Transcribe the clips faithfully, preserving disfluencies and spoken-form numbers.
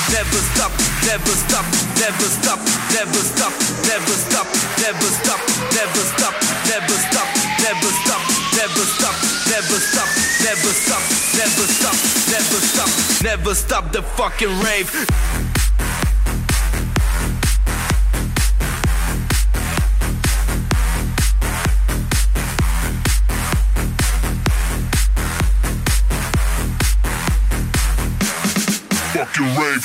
never stop, never stop, never stop, never stop, never stop, never stop, never stop, never stop, never stop, never stop, never stop, never stop, never stop, never stop, never stop the fucking rave. Fucking rave.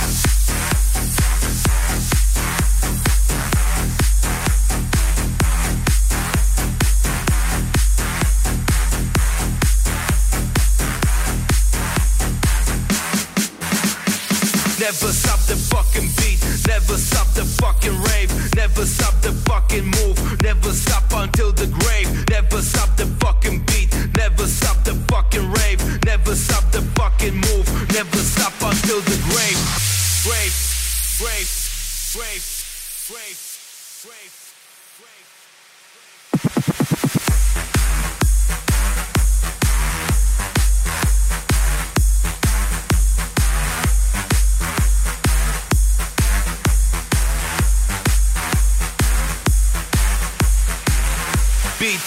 Never stop the fucking beat, never stop the fucking rave, never stop the fucking move, never stop until the grave, never stop the fucking beat, never stop the fucking rave, never stop the fucking move, never stop until the grave. Grave, grave, grave, grave, grave, grave. Beat.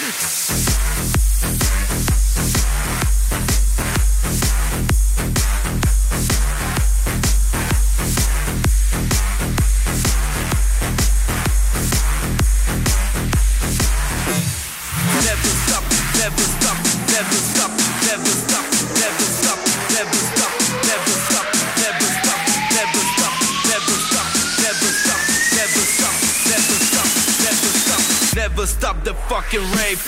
Never stop, never stop, never stop, never stop, never stop, never stop, never stop, never stop, never stop, never stop, never stop, never stop, never stop, never stop, never stop the fucking rave.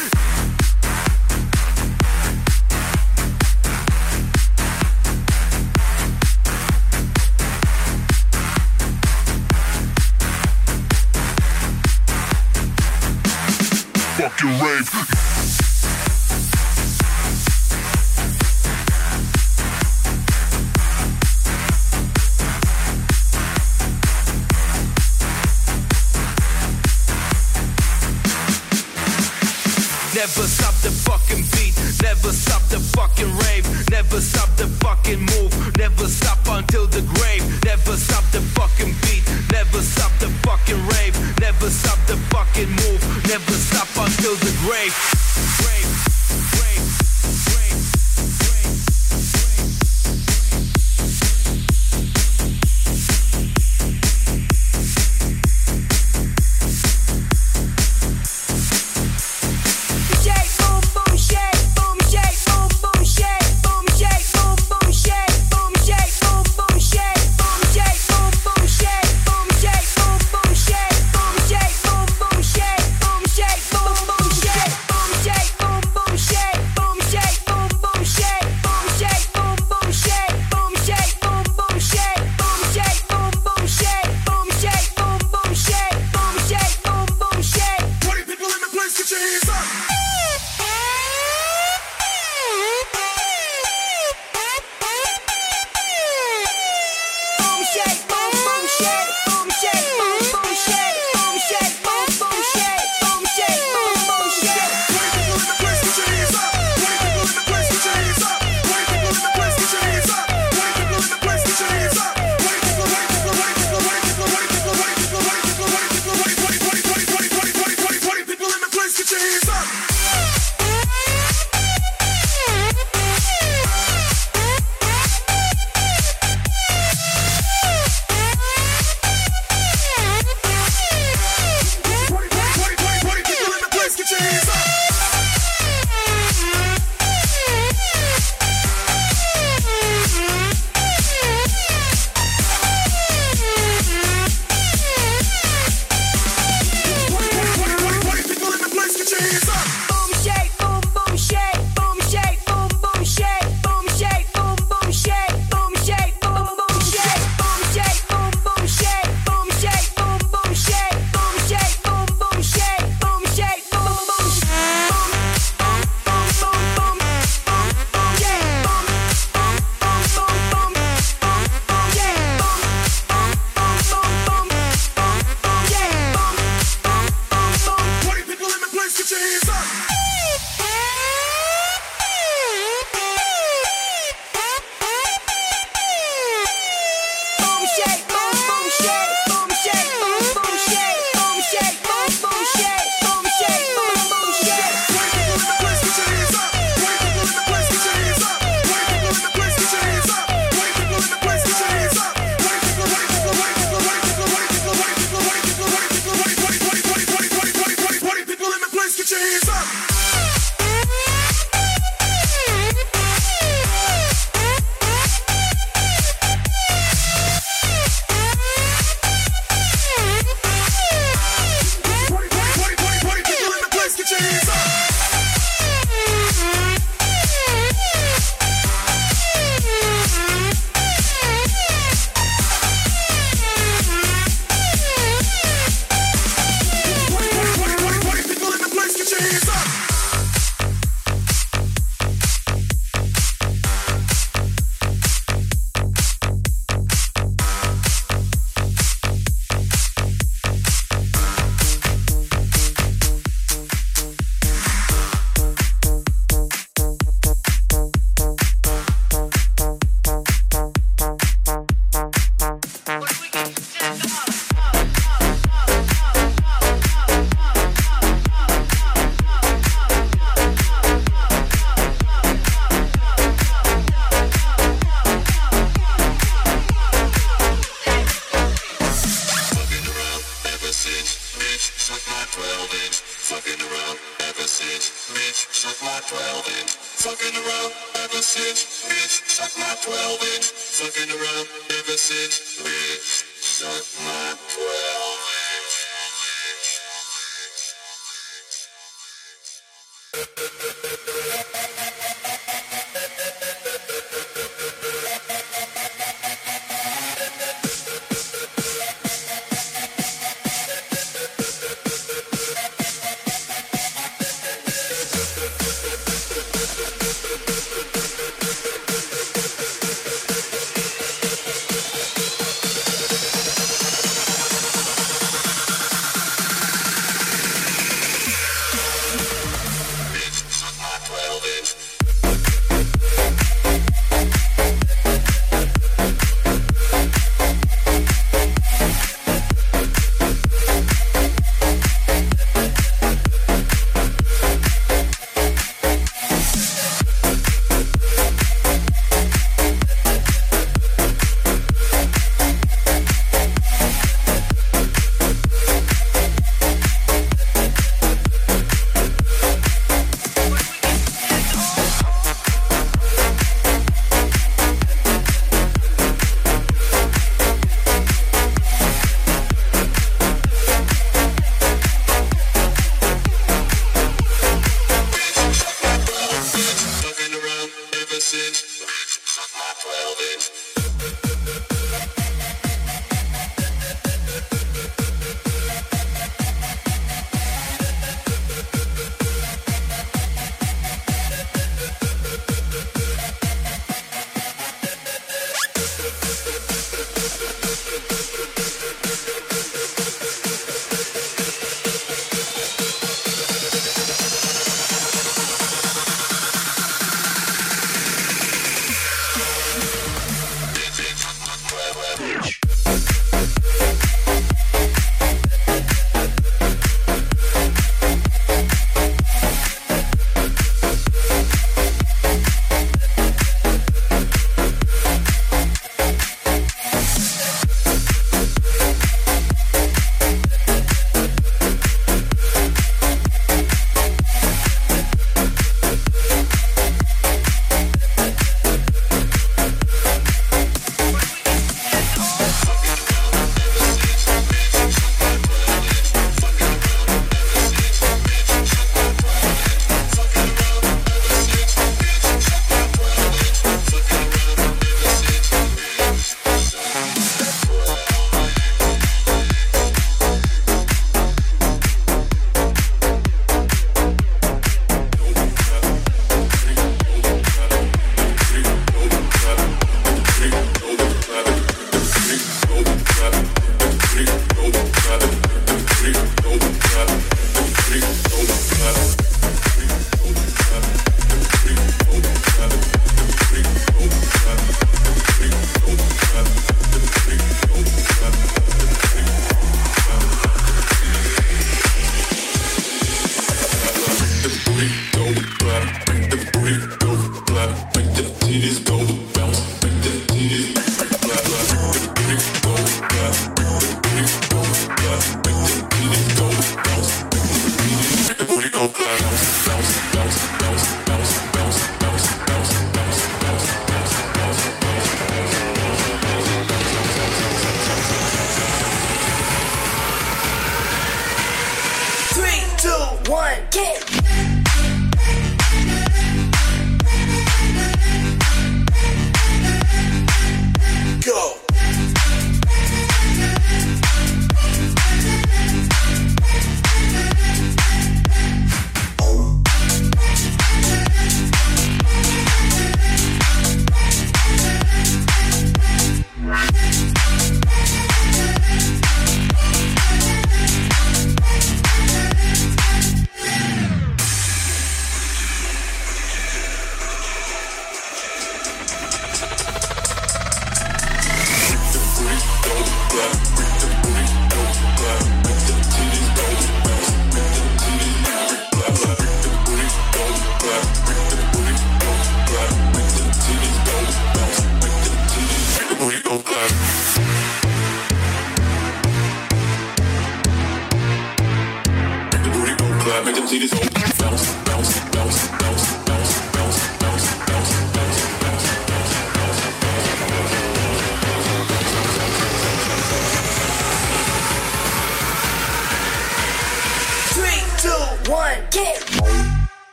Fucking rave. Never stop the fucking beat, never stop the fucking rave, never stop the fucking move, never stop until the grave, never stop the fucking beat, never stop the fucking rave, never stop the fucking move, never stop until the grave. Grave, grave, grave, grave,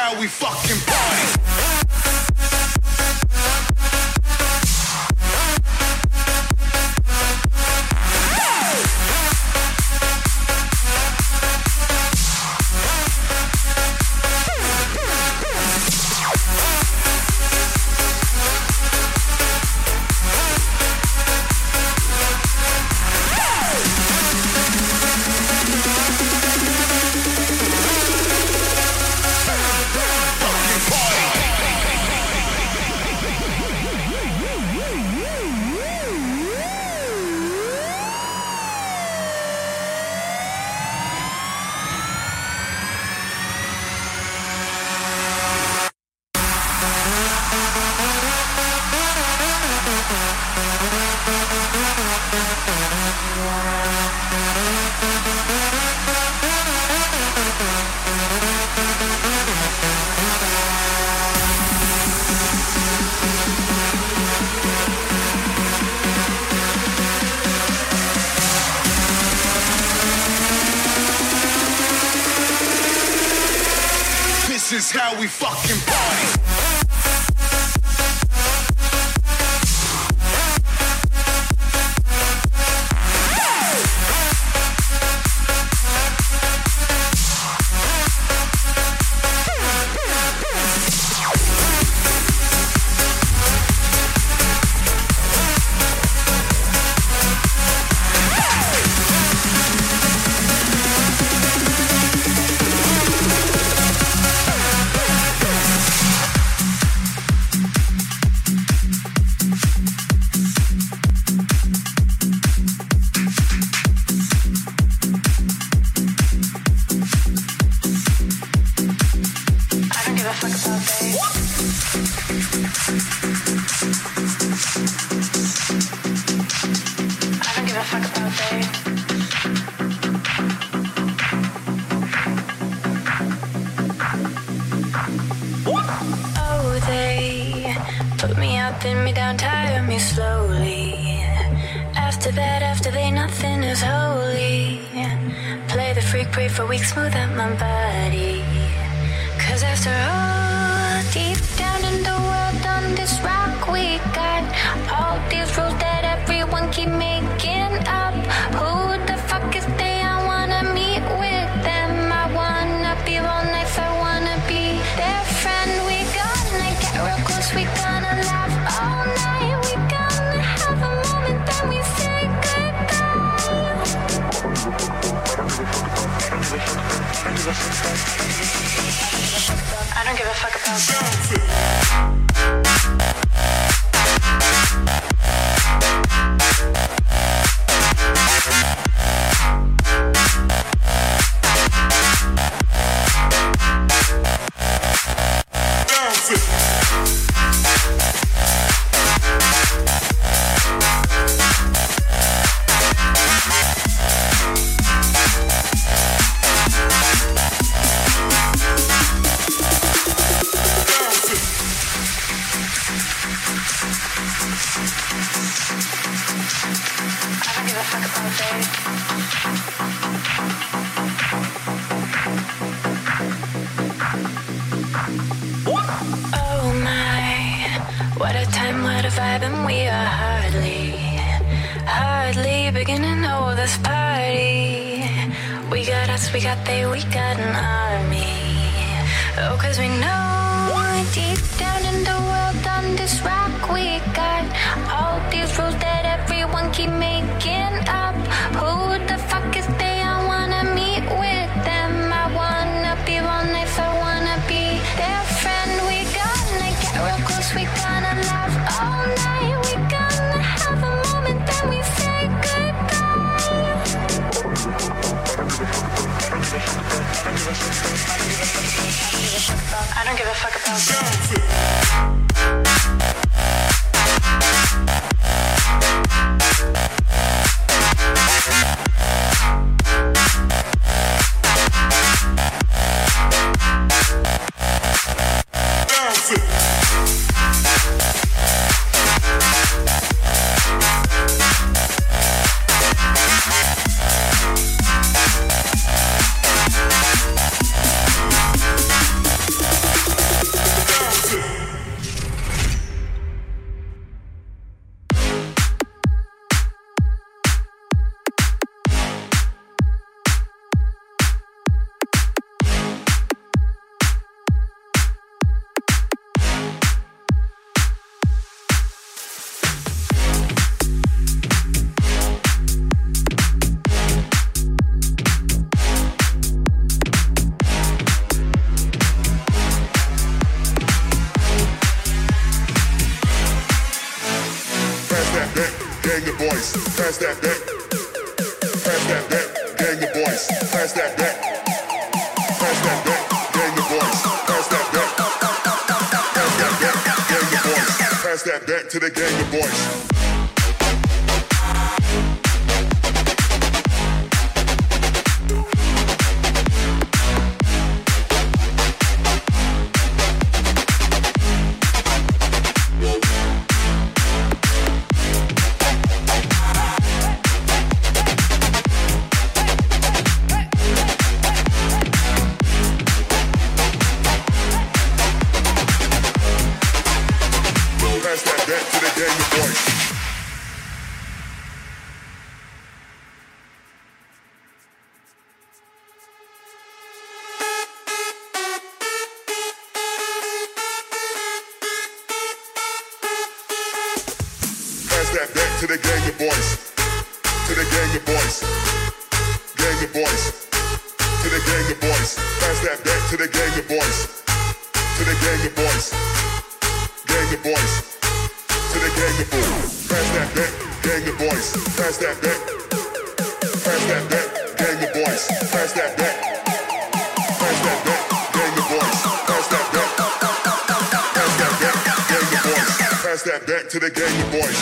how we fucking party. This is how we fucking party. I don't give a fuck about that. We got they, we got an army. Oh, cause we know deep down in the world on this rock we got all these rules that everyone keep making up. Who the fuck is they? I wanna meet with them. I wanna be one if I wanna be their friend. We gonna get real close, we gonna laugh all night. We gonna have a moment, then we say goodbye. I don't give a fuck about that. Pass that back, gang of boys. Pass that back. Pass that back, gang of boys. Pass that back. Pass that back, gang of boys. Pass that back to the gang of boys. To the gang of boys, to the gang of boys, gang of boys, to the gang of boys. Pass that back to the gang of boys, to the gang of boys, gang of boys, to the gang of boys. Pass that back, gang of boys. Pass that back, pass that back, gang of boys. Pass that back, pass that back, gang of boys. Pass that back, pass that back, gang of boys. Pass that back to the gang of boys.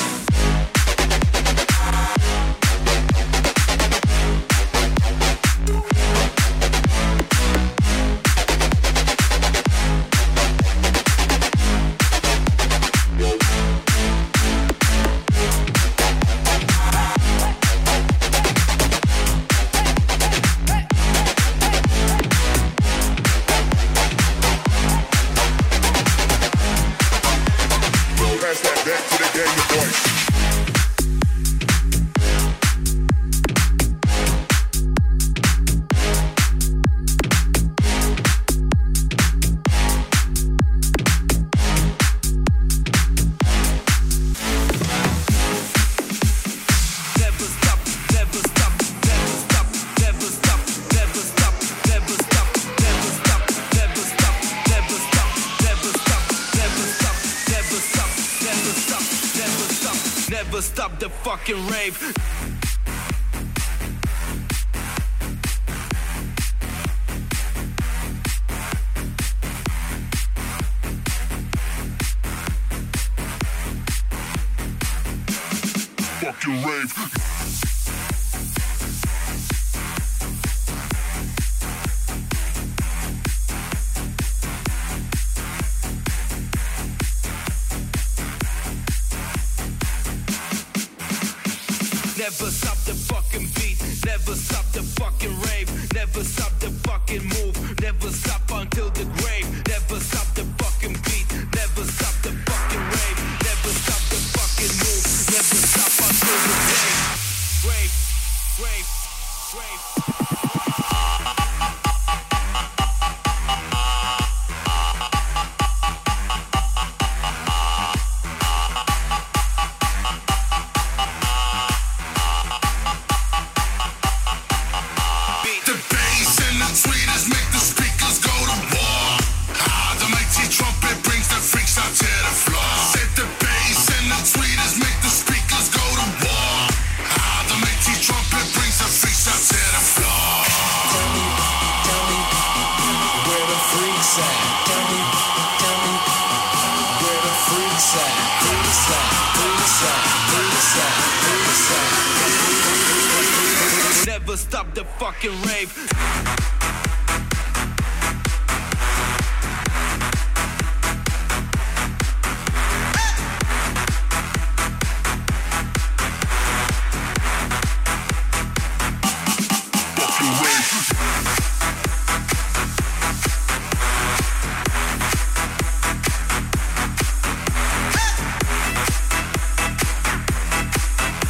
Stop the fucking rave. Fucking rave. Never stop the fucking beat, never stop the fucking rave, never stop the fucking move, never stop until the grave, never stop the fucking beat, never stop the fucking rave, never stop the fucking move, never stop until the grave, grave, grave, grave. Never stop the fucking rave.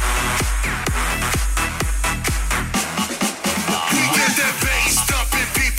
Get that bass thumping, people.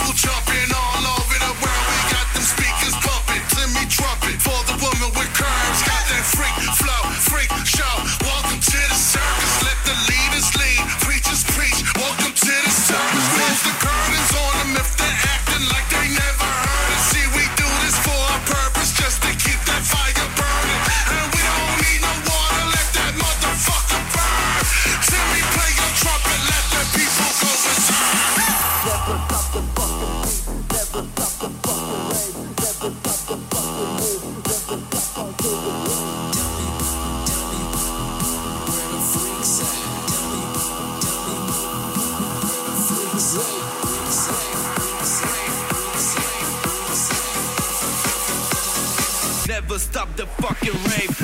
never stop the fucking rave.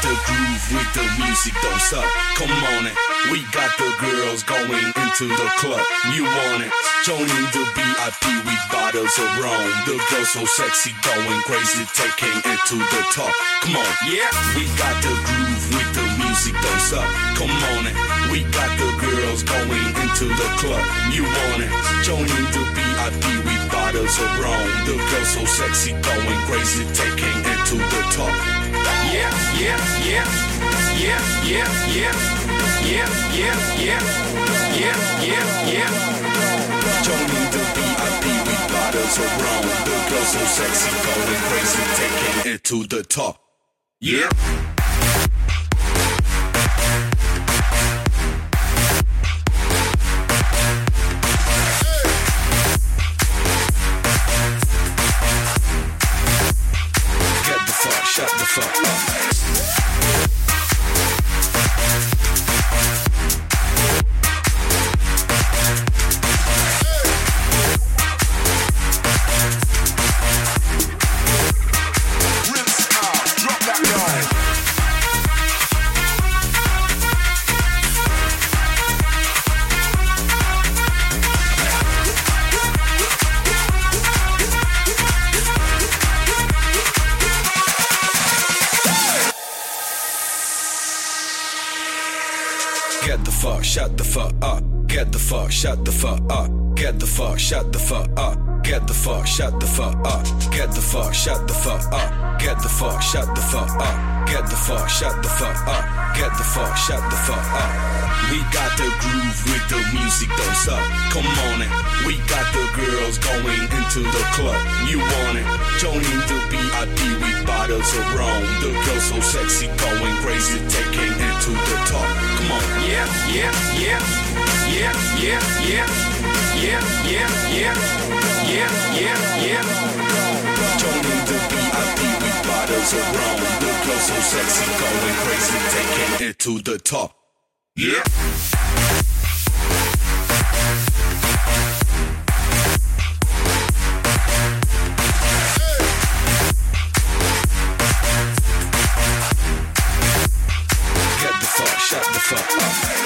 the groove with the music, don't stop. Come on it. We got the girls going into the club. You want it? Joining the V I P with bottles of rum. The girls so sexy, going crazy, taking it to the top. Come on, yeah. We got the groove with the music, don't stop. Come on it. We got the girls going into the club. You want it? Joining the V I P with bottles of rum. The girls so sexy, going crazy, taking it to the top. Yeah, yeah, yeah, yeah, yeah, yeah, yeah, yeah, yeah, yeah, yeah, yeah. Joining the V I P with bottles of rum. The girls so sexy, going crazy, taking it to the top. Yeah. Shut the fuck up. Shut the fuck up. Get the fuck, shut the fuck up. Get the fuck, shut the fuck up. Get the fuck, shut the fuck up. Get the fuck, shut the fuck up. Get the fuck, shut the fuck up. Get the fuck, shut the fuck up. Get the fuck, shut the fuck up. We got the groove with the music, don't stop. Come on it. We got the girls going into the club. You want it? Joining the V I P with bottles of rum. The girls so sexy, going crazy, taking it to the top. Come on, yeah, yeah, yeah, yeah, yeah, yeah, yeah, yeah, yeah, yeah, yeah, yeah. Joining the V I P with bottles of rum. The girls so sexy, going crazy, taking it to the top. Yeah. Get the fuck, shut the fuck up.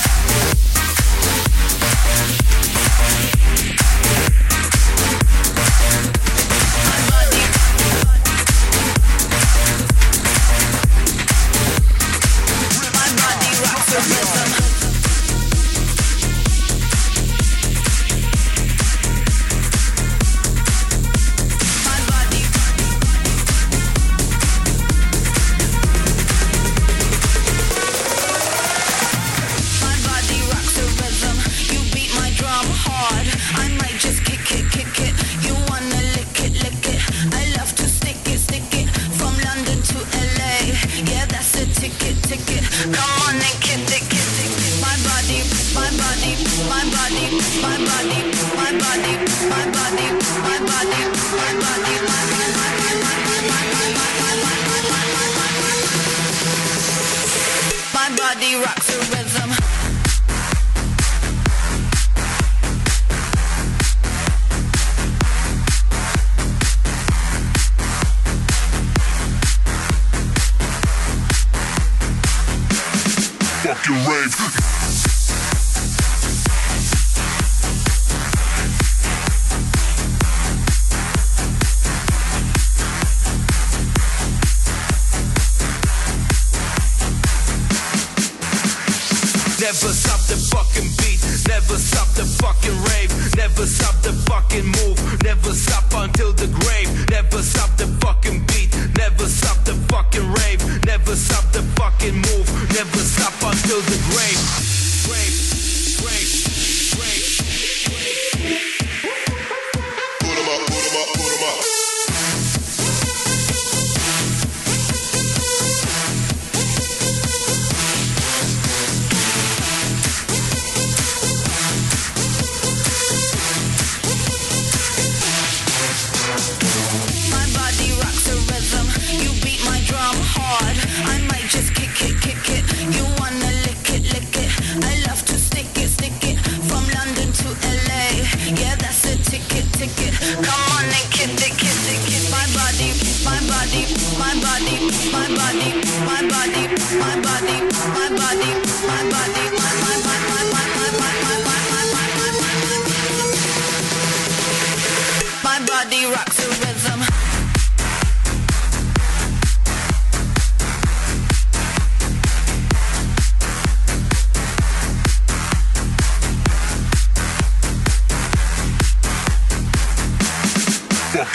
Never stop the fucking beat, never stop the fucking rave, never stop the fucking move, never stop until the grave, never stop the fucking beat, never stop the fucking rave, never stop the fucking move, never stop until the grave. Grave, grave, grave, grave. Put 'em up, put 'em up, put 'em up.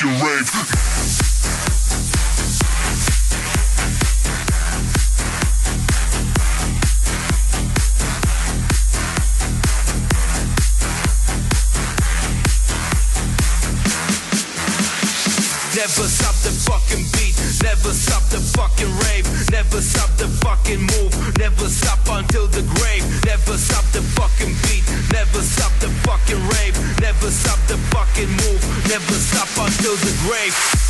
fucking rave. Never stop the fucking beat, never stop the fucking rave, never stop the fucking move, never stop until the grave, never stop the fucking beat, never stop the fucking rave, never stop the fucking move, never stop until the grave.